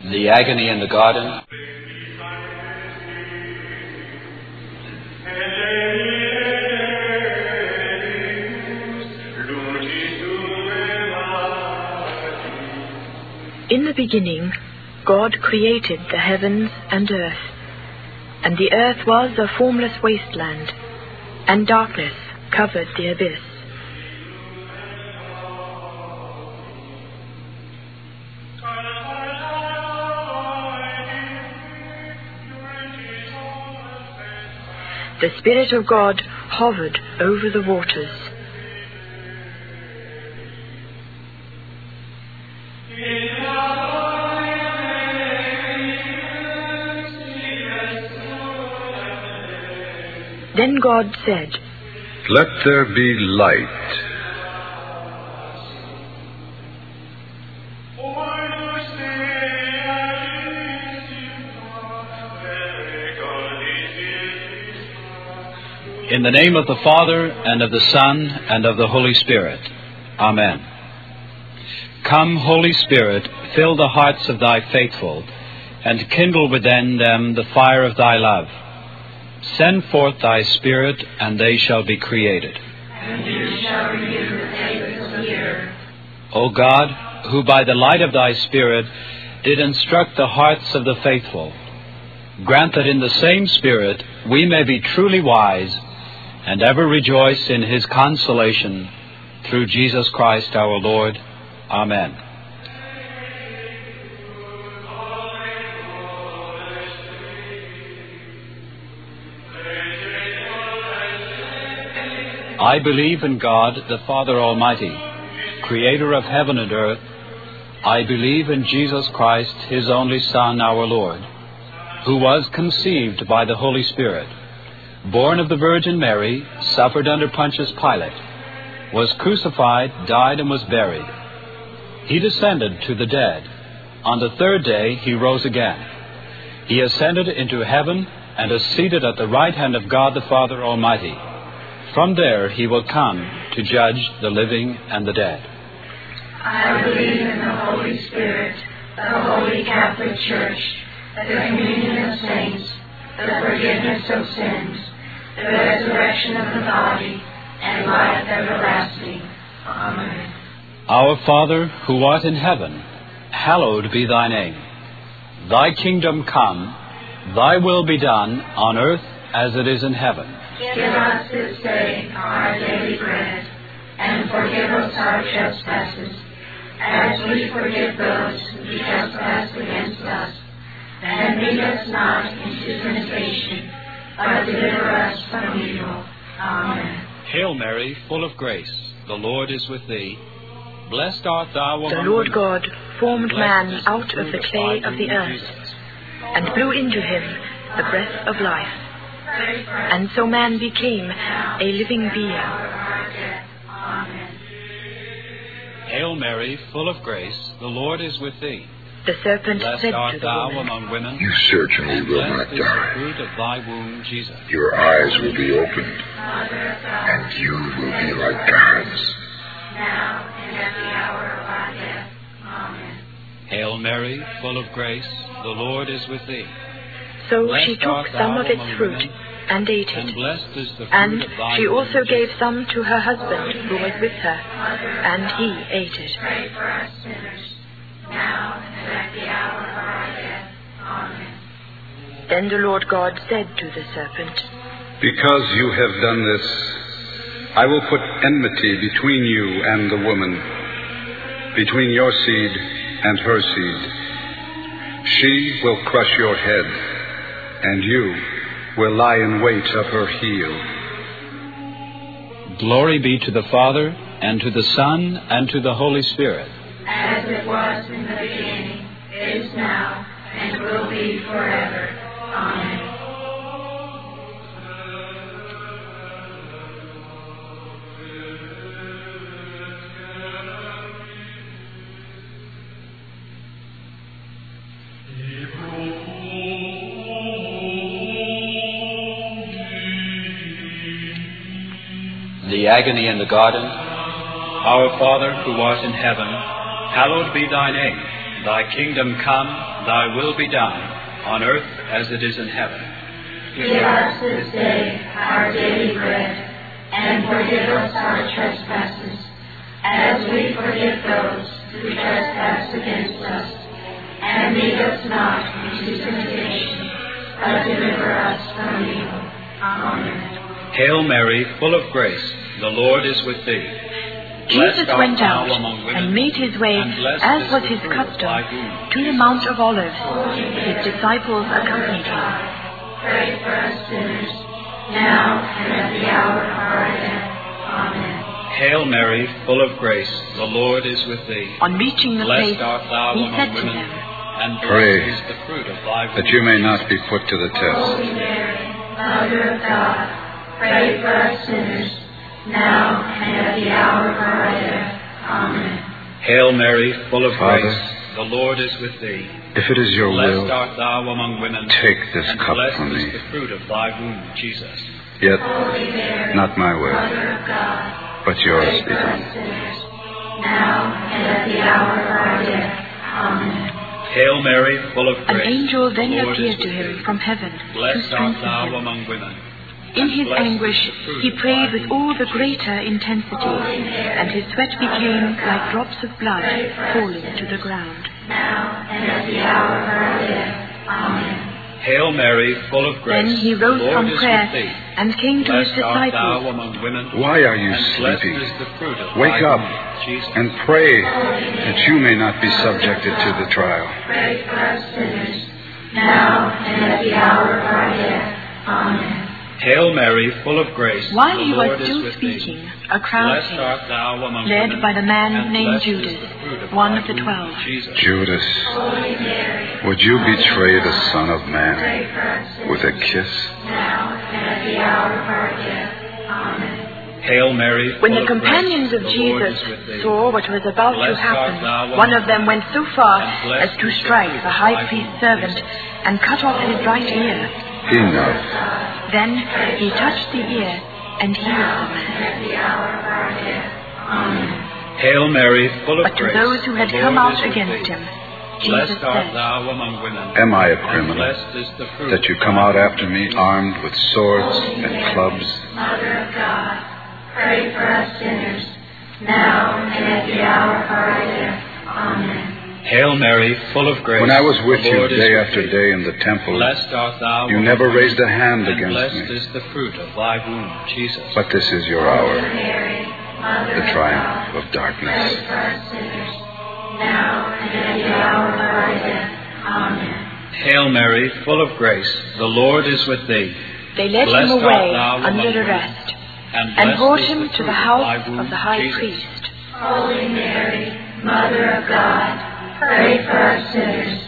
The agony in the garden. In the beginning, God created the heavens and earth. And the earth was a formless wasteland, and darkness covered the abyss. The Spirit of God hovered over the waters. Then God said, "Let there be light." In the name of the Father, and of the Son, and of the Holy Spirit. Amen. Come, Holy Spirit, fill the hearts of thy faithful, and kindle within them the fire of thy love. Send forth thy Spirit, and they shall be created. And you shall renew the face of the earth. O God, who by the light of thy Spirit did instruct the hearts of the faithful, grant that in the same Spirit we may be truly wise, and ever rejoice in his consolation, through Jesus Christ our Lord. Amen. I believe in God, the Father Almighty, creator of heaven and earth. I believe in Jesus Christ, his only Son, our Lord, who was conceived by the Holy Spirit, born of the Virgin Mary, suffered under Pontius Pilate, was crucified, died, and was buried. He descended to the dead. On the third day he rose again. He ascended into heaven and is seated at the right hand of God the Father Almighty. From there he will come to judge the living and the dead. I believe in the Holy Spirit, the Holy Catholic Church, the communion of saints, the forgiveness of sins, the resurrection of the body, and life everlasting. Amen. Our Father, who art in heaven, hallowed be thy name. Thy kingdom come, thy will be done on earth as it is in heaven. Give us this day our daily bread, and forgive us our trespasses, as we forgive those who trespass against us. And lead us not into temptation, but deliver us from evil. Amen. Hail Mary, full of grace, the Lord is with thee. Blessed art thou among women. The Lord God formed man out of the clay of the earth, and blew into him the breath of life. And so man became a living being. Hail Mary, full of grace, the Lord is with thee. The serpent Blessed said art to the thou woman, among women. You certainly will Blessed not is the die. fruit of thy womb, Jesus. Your eyes will be opened, and you will be like gods. Now and at the hour of our death. Amen. Hail Mary, full of grace, the Lord is with thee. So Blessed she took art some thou of its among fruit women, and ate and it. blessed is the fruit And of thy she womb, also Jesus. gave some to her husband who was with her, and he ate it. Pray for us sinners, now and at the hour of our death. Amen. Then the Lord God said to the serpent, Because you have done this, I will put enmity between you and the woman, between your seed and her seed. She will crush your head, and you will lie in wait of her heel. Glory be to the Father, and to the Son, and to the Holy Spirit. As it was in the beginning, is now, and will be forever. Amen. The agony in the garden. Our Father, who art in heaven, hallowed be thy name. Thy kingdom come, thy will be done, on earth as it is in heaven. Give us this day our daily bread, and forgive us our trespasses, as we forgive those who trespass against us. And lead us not into temptation, but deliver us from evil. Amen. Hail Mary, full of grace, the Lord is with thee. Jesus went out and made his way, as was his custom, to the Mount of Olives. His disciples accompanied him. Pray for us sinners, now and at the hour of our death. Amen. Hail Mary, full of grace, the Lord is with thee. On reaching the place, he said to them, Pray that you may not be put to the test. Holy Mary, Mother of God, pray for us sinners, now and at the hour of our death. Amen. Hail Mary, full of Father, grace, the Lord is with thee. If it is your will, Blessed art thou among women, take this and cup blessed from is me. the fruit of thy womb, Jesus. Yet Holy Mary, not my will, Mother of God, but yours pray be for us done. sinners, now and at the hour of our death. Amen. Hail Mary, full of An grace, angel then the Lord appeared is to with him thee. from heaven to Blessed art strengthen thou him. among women. In his anguish, he prayed with all the greater intensity, and his sweat became like drops of blood falling to the ground. Now and at the hour of our death. Amen. Hail Mary, full of grace, Then he rose the Lord from is prayer with thee. and came to his Blessed art thou disciples. among women. Why are you and blessed sleeping? is the fruit of Wake thy up womb, Jesus. and pray that you may not be subjected to the trial. Pray for us sinners, now and at the hour of our death. Amen. Hail Mary, full of grace, While the he Lord was is still with speaking, thee. a crowd Blessed came, art thou among led women, by the man and named blessed is Judas, the fruit of one thy of the womb, 12. Jesus. Judas, Holy Mary, would you betray the Son of pray Man for us sinners, with a kiss? now and at the hour of our death. Amen. Hail Mary, When full the companions grace, of the Lord Jesus is with thee. saw what was about to Blessed art happen, thou among one of them went so far and blessed as to is the strike fruit the of high thy priest's womb, servant Jesus. and cut off his right ear. Enough. Then he touched the ear and healed the man. At the hour of our death. Amen. Hail Mary, full of But to grace, those who had the come Lord out is with against thee. him, Jesus Blessed art said, thou among women. Am I a and criminal blessed is the fruit that you of come thy out womb, after me armed with swords and clubs? Mother of God, pray for us sinners, now and at the hour of our death. Amen. Hail Mary, full of grace. When I was with the you Lord is day with after thee. day in the temple, Blessed art thou you among never women, raised a hand and against blessed me. is the fruit of thy womb, Jesus. But this is your hour, Mary, Mother the of triumph God, of darkness. pray for us sinners, now and at the hour of our death. Amen. Hail Mary, full of grace, the Lord is with thee. They led Blessed him art away thou among under women, arrest and and blessed brought is him the to fruit the of house thy womb, of the high Jesus. priest. Holy Mary, Mother of God, pray for us sinners,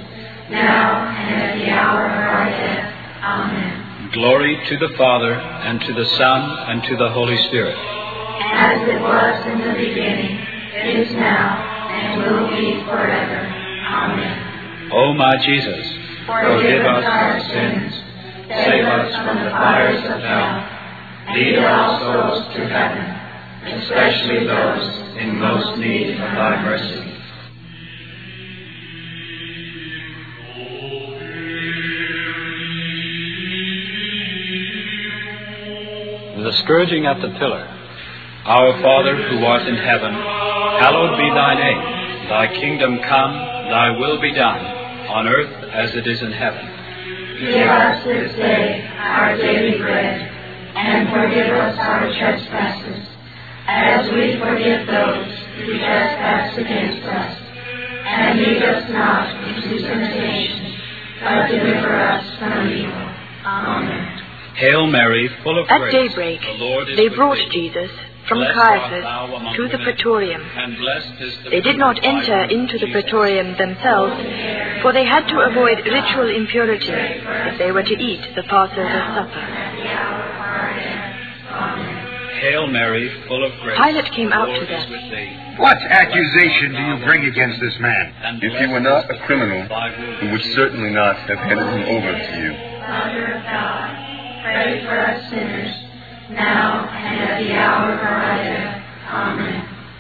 now and at the hour of our death. Amen. Glory to the Father, and to the Son, and to the Holy Spirit. As it was in the beginning, is now, and will be forever. Amen. O my Jesus, Forgive us our sins, save us from the fires of hell, lead all souls to heaven, especially those in most need of thy mercy. The scourging at the pillar. Our Father, who art in heaven, hallowed be thy name. Thy kingdom come, thy will be done, on earth as it is in heaven. Give us this day our daily bread, and forgive us our trespasses, as we forgive those who trespass against us. And lead us not into temptation, but deliver us from evil. Amen. Hail Mary, full of At grace, daybreak, the Lord is they with brought thee. Jesus from Blessed art thou Caiaphas among to the women, praetorium. and blessed is the They did fruit not of thy enter womb, into the Jesus. praetorium themselves, for they had to avoid ritual impurity if they were to eat the Passover supper. Hail Mary, full of grace, Pilate came the out Lord to them. is with thee. What accusation do you bring against this man? And If he were not a criminal, thy womb, we would certainly not have handed him over to you. Mother of God, pray for us sinners, now and at the hour of our death. Amen.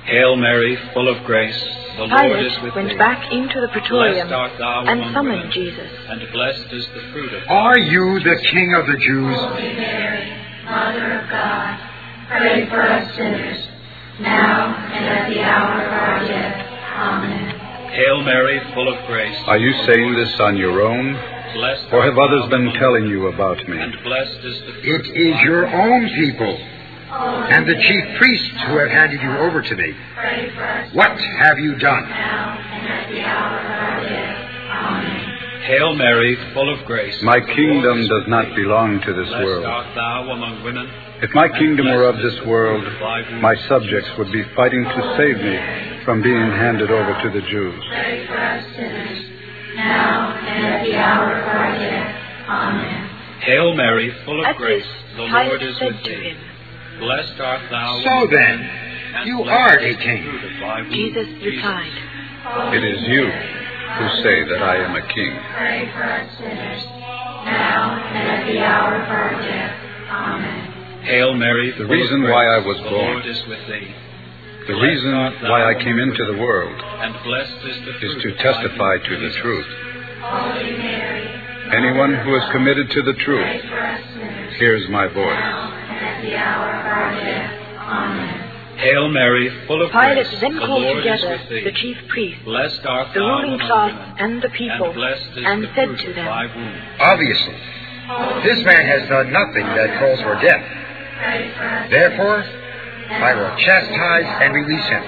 Hail Mary, full of grace, the Lord is Pilate with went thee. back into the praetorium Blessed art thou and among summoned women, Jesus. and blessed is the fruit of Are you the King of the Jews? Holy Mary, Mother of God, pray for us sinners, now and at the hour of our death. Amen. Hail Mary, full of grace. Are you saying this on your own, Blessed or have art others thou been among telling women, you about me? and blessed is the fruit It of is thy your womb. own people and the chief priests who have handed you over to me. Pray for us What have you done? now and at the hour of our death. Amen. Hail Mary, full of grace. My the Lord kingdom is does with not thee. belong to this Blessed world. art thou among women. If my kingdom were of this world, my subjects would be fighting to save me from being handed over to the Jews. Pray for us sinners, now and at the hour of our death. Amen. Hail Mary, full of At grace, this, the Lord Pilate is said with to thee. him, Blessed art thou So among then, women, and you blessed are is a the king. fruit of thy womb, Jesus replied, It is you who say that I am a king. Pray for us sinners, now and at the hour of our death. Amen. Hail Mary, The full of reason grace, why I was the born, Lord is with thee. the reason why I came into the world, And blessed is the fruit is to of thy testify womb, to the Jesus. truth. Holy Mary, Anyone who is committed to the pray truth for us sinners, hears my voice. now and at the hour of our death. Amen. Hail Mary, full of Pilate grace, then the called Lord is together with thee. the chief priests, Blessed art the thou ruling among class, women, and the people, and blessed is and the said fruit to of them, thy womb. Obviously, this man has done nothing that calls for death. Pray for us. Therefore, I will chastise and release him.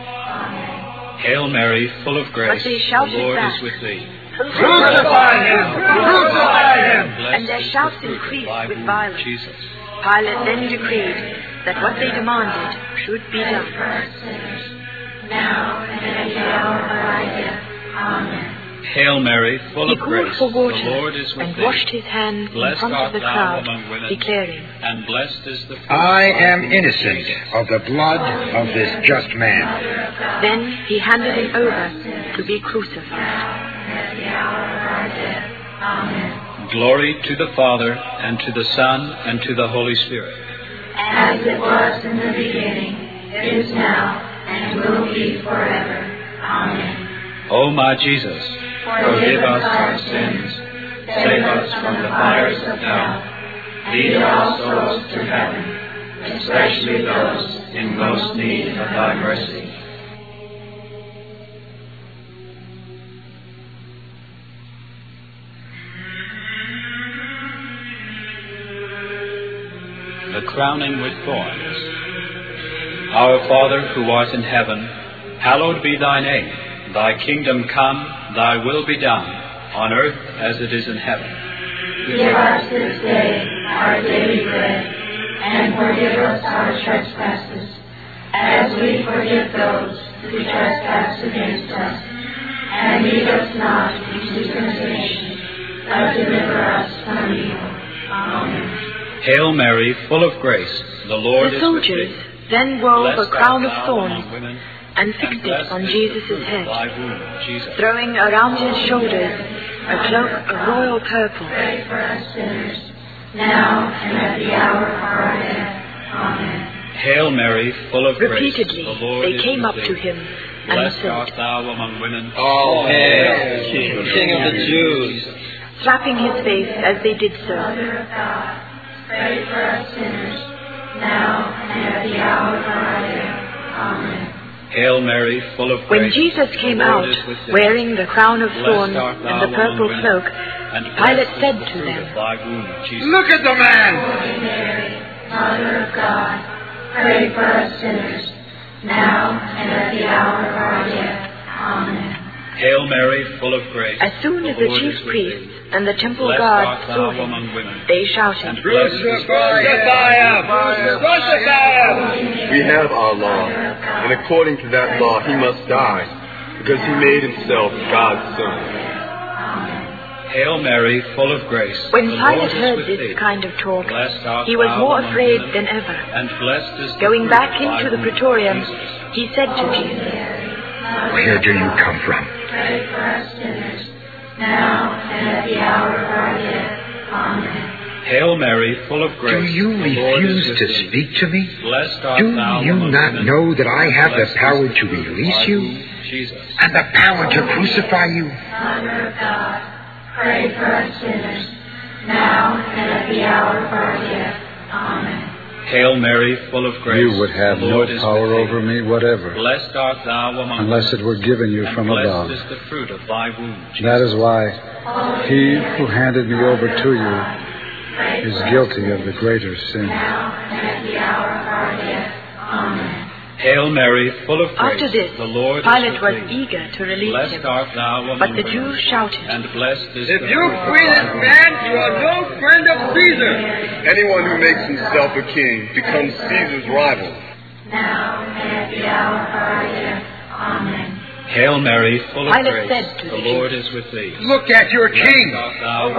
Hail Mary, full of grace, But they the shouted Lord back, is with thee. Crucify him! Crucify him! And their shouts increased with violence. Jesus. Pilate then decreed that what they demanded should be Pray done. for us sinners, now and at the hour of our death. Amen. Hail Mary, full He of called grace, for water the Lord is with and thee. washed his hands in Blessed front of art the thou crowd, among women, declaring, and blessed is the fruit I of thy am womb, innocent Jesus. of the blood of this just man. Then he handed him over to be crucified. At the hour of our death. Amen. Glory to the Father, and to the Son, and to the Holy Spirit. As it was in the beginning, is now, and will be forever. Amen. O my Jesus, Forgive us our sins, save us from the fires of hell, lead all souls to heaven, especially those in most need of thy mercy. the crowning with thorns. Our Father, who art in heaven, hallowed be thy name. Thy kingdom come, thy will be done, on earth as it is in heaven. Give us this day our daily bread, and forgive us our trespasses, as we forgive those who trespass against us. And lead us not into temptation, but deliver us from evil. Amen. Hail Mary, full of grace, the Lord The is with soldiers thee. then wove a Blessed crown art of thou thorns among women, and and fixed it blessed on is the Jesus' fruit of head, thy womb, Jesus. throwing around his shoulders a cloak of royal purple. Pray for us sinners, now and at the hour of our death. Amen. Hail Mary, full of grace, Repeatedly the Lord they is came with up thee. to him and Blessed art said, thou among women. All hail, King of the Jews. slapping his face as they did so. Mother of God, pray for us sinners, now and at the hour of our death. Amen. Hail Mary, full of When grace, Jesus the came Lord out, is with thee. wearing the crown of Blessed thorns art and thou the purple among women, cloak, and Pilate blessed said is the to fruit them, of thy womb, Jesus. Look at the man! Holy Mary, Mother of God, pray for us sinners, now and at the hour of our death. Amen. Hail Mary, full of grace, As soon as the Lord chief is with priests thee. and the temple Blessed guards art saw thou him, among women, they and shouted, blessed is the Crucify him! Crucify him! We have our law, and according to that law he must die, because he made himself God's son. Hail Mary, full of grace, When the Lord Pilate is heard with this thee. kind of talk, Blessed art he was thou more among afraid women, than ever. and blessed is the Going fruit back of thy into the womb, praetorium, Jesus. he said to Jesus, Where do you come from? Pray for us sinners, now and at the hour of our death. Amen. Hail Mary, full of grace. Do you refuse to speak to me? Blessed art Do thou you among not women. know that I have the Blessed is power the to fruit of release thy you womb, Jesus. and the power to crucify you? Mother of God, pray for us sinners, now and at the hour of our death. Amen. Hail Mary, full of grace. You would have the no Lord is power with thee. over me whatever, Blessed art thou among unless it were given you and from blessed above. is the fruit of thy womb, Jesus. That is why he who handed me over to you is guilty of the greater sin. Now and at the hour of our death. Amen. Hail Mary, full of grace. After this, the Lord Pilate is was with thee. eager to release Blessed him. art thou among But the women, Jews shouted, and blessed is If the you fruit of free thy this womb. man, you are no friend of Caesar. Anyone who makes himself a king becomes Caesar's rival. Now and at the hour of our death. Amen. Hail Mary, full of Pilate grace. said to the the Lord is with thee. Look at your Blessed king. art thou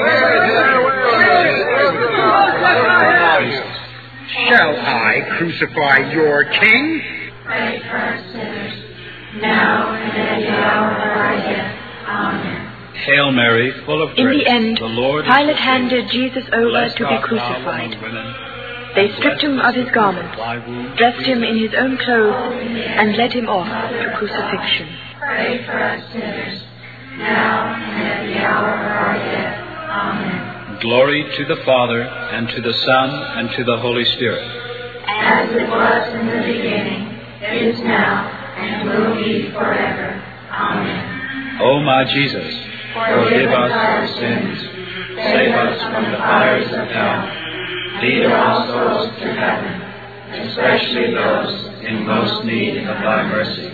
Shall I crucify your king? Pray for us sinners, now and at the hour of our death. Amen. Hail Mary, full of grace. In the end, the Lord is Pilate with thee. handed Jesus over Blessed to be art thou crucified. among women, They and stripped him blessed of is his the fruit garments, thy womb, dressed him Jesus. in his own clothes, and led him off to crucifixion. Pray for us sinners, now and at the hour of our death. Amen. Glory to the Father, and to the Son, and to the Holy Spirit. As it was in the beginning, is now, and will be forever. Amen. O my Jesus, forgive us our sins, save us from the fires of hell, lead all souls to heaven, especially those in most need of thy mercy.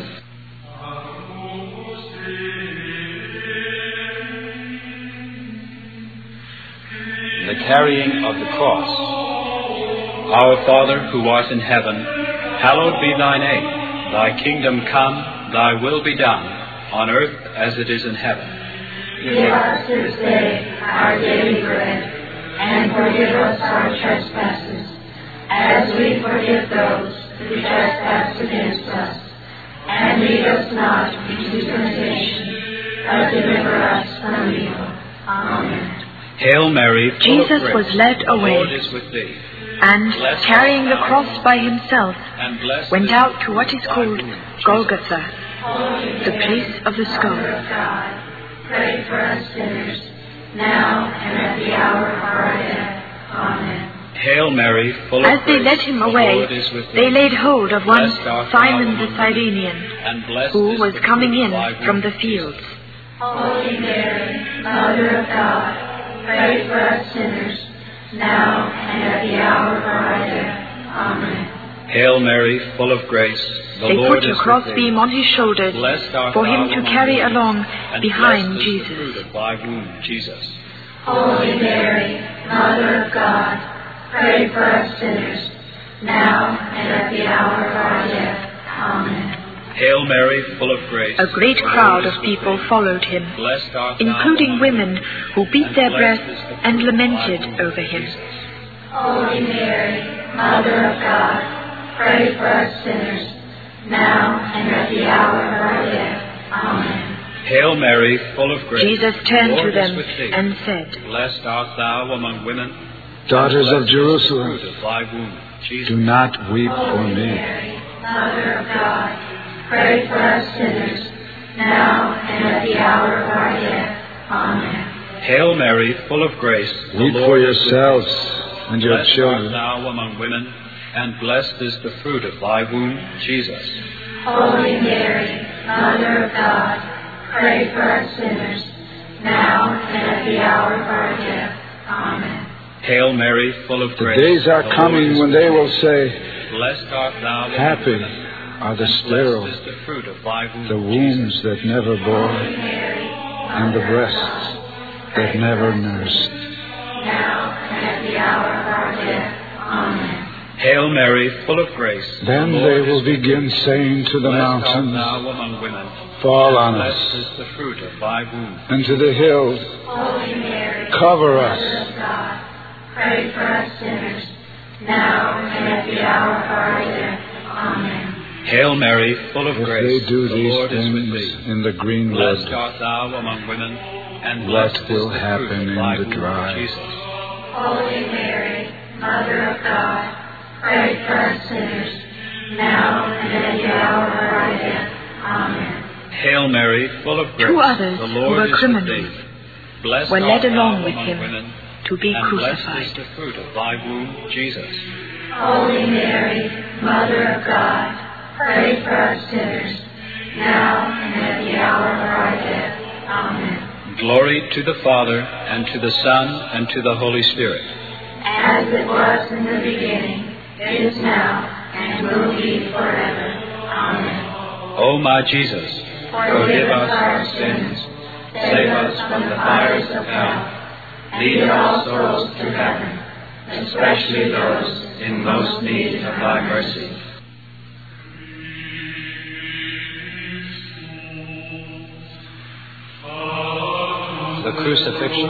The carrying of the cross. Our Father, who art in heaven, hallowed be thy name. Thy kingdom come, thy will be done, on earth as it is in heaven. Give us this day our daily bread, and forgive us our trespasses, as we forgive those who trespass against us. And lead us not into temptation, but deliver us from evil. Amen. Hail Mary, full Jesus of grace, was led the away. Lord is with thee. And, carrying the cross by himself, And blessed went is out the to fruit what of is thy called womb, Golgotha, the place of the skull. Mother of God, pray for us sinners, now and at the hour of our death. Amen. Hail Mary, full of As they grace, led him the away, Lord is with they thee. laid hold of one Blessed art thou Simon the among Cyrenian, women, and blessed who is was the coming fruit of in thy womb, from the Jesus. fields. Holy Mary, Mother of God, pray for us sinners, now and at the hour of our death. Amen. Hail Mary, full of grace, the They Lord put a is crossbeam with on his shoulders thee. Blessed art for thou him to among carry women, along and behind blessed is the fruit Jesus. of thy womb, Jesus. Holy Mary, Mother of God, pray for us sinners, now and at the hour of our death. Amen. Hail Mary, full of grace, A great the crowd Lord is of with people thee. followed him, Blessed art thou including among women who beat and their blessed breasts is the and fruit of thy lamented womb, over him. Jesus. Holy Mary, Mother of God, pray for us sinners, now and at the hour of our death. Amen. Hail Mary, full of grace, Jesus the turned to Lord them is with thee. and said, Blessed art thou among women, Daughters and of blessed is the Jerusalem, fruit of thy womb, Jesus. do not weep for Holy me, Mary, Mother of God, pray for us sinners, now and at the hour of our death. Amen. Hail Mary, full of grace, the weep for Lord is with thee. yourselves and your Blessed art children. thou among women, and blessed is the fruit of thy womb, Jesus. Holy Mary, Mother of God, pray for us sinners, now and at the hour of our death. Amen. Hail Mary, full of The grace. days are the Lord coming is when with they thee. will say, Blessed art thou among happy women, are the and sterile, blessed is the fruit of thy womb, the wombs Jesus. that never bore, Holy Mary, and the breasts that never nursed. now and at the hour of our death. Amen. Hail Mary, full of grace. Then the they Lord will is with begin thee. saying to the Blessed art mountains, thou among women, fall on blessed us, is the fruit of thy womb. and to the hills, Holy Mary, cover Mother us. of God, pray for us sinners, now and at the hour of our death. Amen. Hail Mary, full of If grace. they do the these Lord is with things thee. in the green Blessed wood, art thou among women, and what blessed will is the happen fruit of in thy the womb, dry? Jesus. Holy Mary, Mother of God, pray for us sinners, now and at the hour of our death. Amen. Hail Mary, full of grace, 2 others the who Lord were is with criminals thee. Blessed were art led thou along with among him women, to be and blessed is crucified. the fruit of thy womb, Jesus. Holy Mary, Mother of God, pray for us sinners, now and at the hour of our death. Amen. Glory to the Father, and to the Son, and to the Holy Spirit. As it was in the beginning, is now, and will be forever. Amen. O my Jesus, forgive us our sins, save us from the fires of hell, lead all souls to heaven, especially those in most need of thy mercy. The Crucifixion.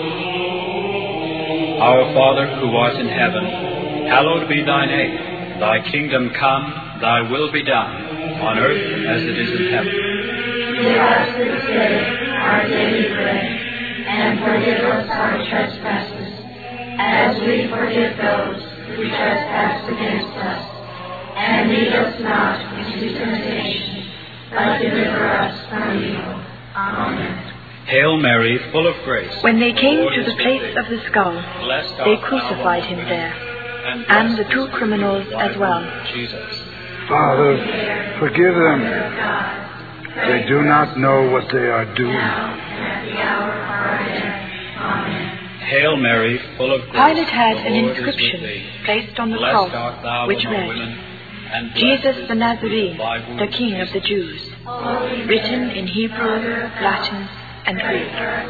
Our Father, who art in heaven, hallowed be thy name. Thy kingdom come, thy will be done, on earth as it is in heaven. Give us this day our daily bread, and forgive us our trespasses, as we forgive those who trespass against us. And lead us not into temptation, but deliver us from evil. Amen. Hail Mary, full of grace. When they came to the place of the skull, they crucified him there, and the 2 criminals as well. Jesus. Father, forgive them. They do not know what they are doing. Hail Mary, full of grace. Pilate had an the Lord is with inscription thee. placed on the Blessed cross, art thou which among read, women, and blessed Jesus is the Nazarene, thy womb, the King of the Jews, written in Hebrew, Latin, and Greek.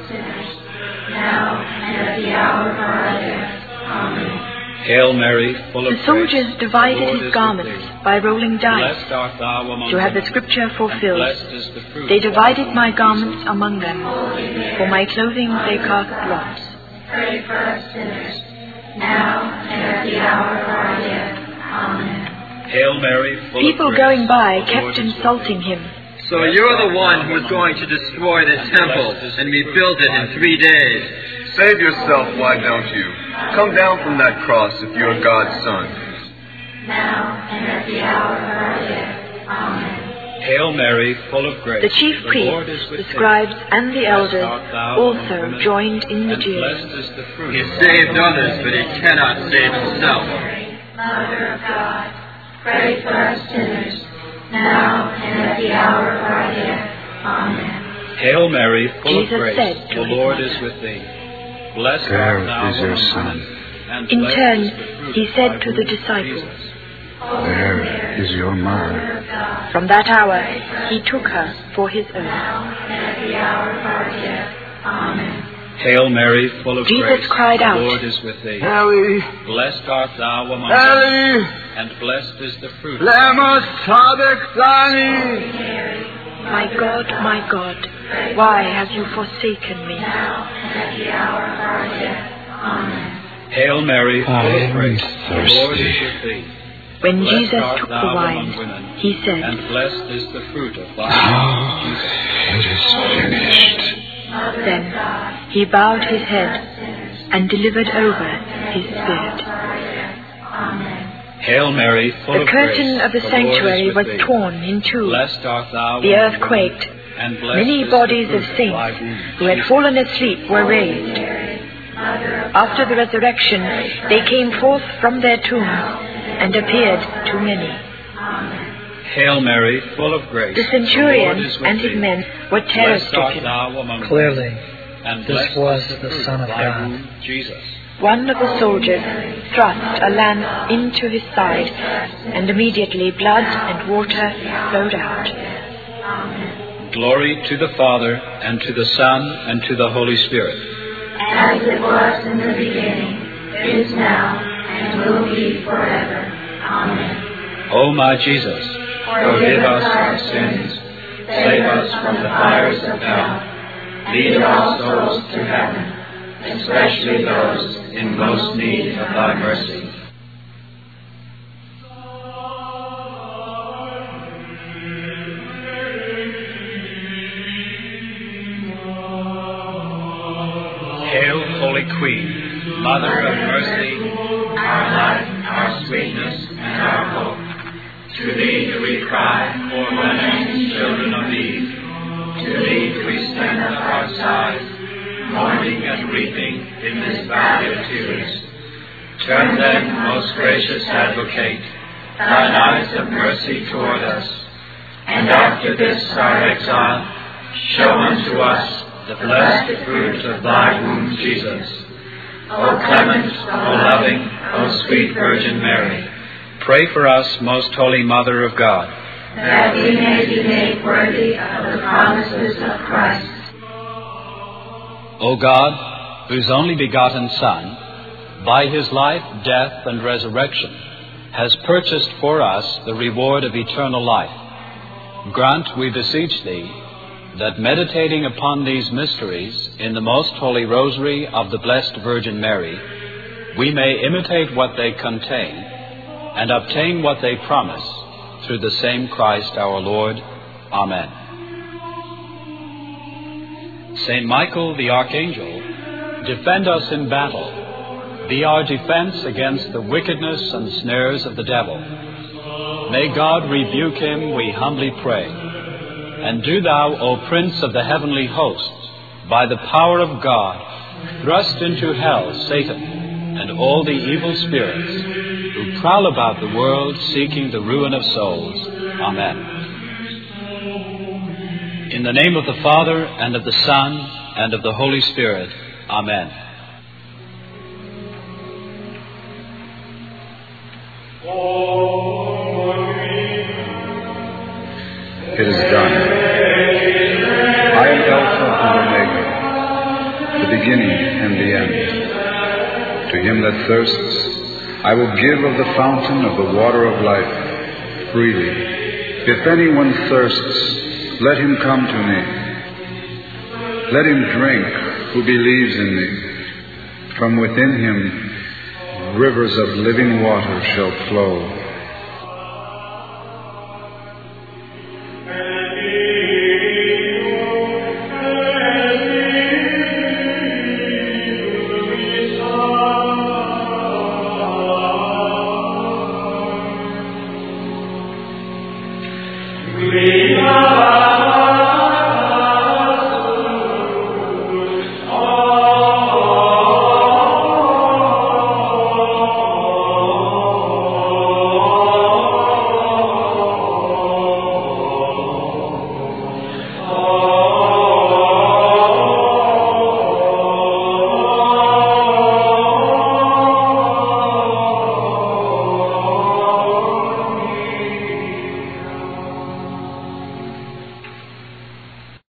Now and at the hour of our death. Amen. Hail Mary, full of The soldiers grace, divided the Lord his is with garments thee. by rolling dice Blessed art thou among to have the women, scripture and fulfilled. blessed is the fruit They of thy divided womb, my Jesus. garments among them. For my clothing they cast lots. Pray for us sinners, now and at the hour of our death. Amen. Hail Mary, full People of grace, going by the kept Lord is with insulting thee. him. So you're the one who's going to destroy the temple and rebuild it in 3 days. Save yourself, why don't you? Come down from that cross if you're God's Son. Now and at the hour of our death. Amen. Hail Mary, full of grace, The chief the Lord priests, is with the thee. scribes, and the Blessed elders art thou among also women, joined in the and jeering. blessed is the fruit He of thy saved womb, others, but he cannot save himself. Mother of God, pray for us sinners, now and at the hour of our death. Amen. Hail Mary, full Jesus of grace, said to the his Lord mother, is with thee. Blessed There art thou is your among son. women, and In blessed turn, is the fruit he of said thy to the womb, disciples, Jesus. There is your mother. From that hour he took her for his own. At the hour of our death. Amen. Hail Mary, full of Jesus grace, cried the out, Lord is with thee. Eli, Blessed art thou among women, Eli, and blessed is the fruit. lema sabachthani. my God, why have you forsaken me? Now and at the hour of our death. Amen. Hail Mary, full I of am grace, the Lord is thirsty. with thee. When Blessed Jesus art took the thou wine, among women, he said, and blessed is the fruit of thy Now womb, Jesus. it is finished. then he bowed his head and delivered over his spirit. Hail Mary, full The of curtain grace, of the Lord sanctuary is with was thee. torn in two. Blessed art thou The among earth women, quaked. and blessed Many is bodies the of fruit thy saints womb, who had Jesus. fallen asleep were raised. After the resurrection, they came forth from their tombs and appeared to many. Hail Mary, full of grace, The the centurion Lord is with and his thee. men were Blessed art terror-stricken. thou among Clearly, women, and this blessed was is the the fruit Son of thy God. womb, Jesus. One of the soldiers thrust a lance into his side, and immediately blood and water flowed out. Glory to the Father, and to the Son, and to the Holy Spirit. As it was in the beginning, is now, and will be forever. Amen. O my Jesus, forgive us our sins, save us from the fires of hell, lead all souls to heaven, especially those in most need of thy mercy. Hail, Holy Queen, Mother of mercy, our life, our sweetness, and our hope. To Thee do we cry, poor lamenting children of Eve. To Thee do we send up our sighs, mourning and weeping in this valley of tears. Turn then, most gracious Advocate, Thine eyes of mercy toward us, and after this our exile, show unto us the blessed fruit of Thy womb, Jesus. O clement, O loving, O sweet Virgin Mary, pray for us, most holy Mother of God, that we may be made worthy of the promises of Christ. O God, whose only begotten Son, by his life, death, and resurrection, has purchased for us the reward of eternal life, grant, we beseech Thee, that meditating upon these mysteries in the most holy rosary of the Blessed Virgin Mary, we may imitate what they contain and obtain what they promise, through the same Christ our Lord. Amen. Saint Michael the Archangel, defend us in battle. Be our defense against the wickedness and snares of the devil. May God rebuke him, we humbly pray. And do Thou, O Prince of the heavenly hosts, by the power of God, thrust into hell Satan and all the evil spirits who prowl about the world seeking the ruin of souls. Amen. In the name of the Father, and of the Son, and of the Holy Spirit. Amen. It is done. I am Alpha and Omega, the beginning and the end. To him that thirsts, I will give of the fountain of the water of life freely. If anyone thirsts, let him come to me. Let him drink who believes in me. From within him rivers of living water shall flow.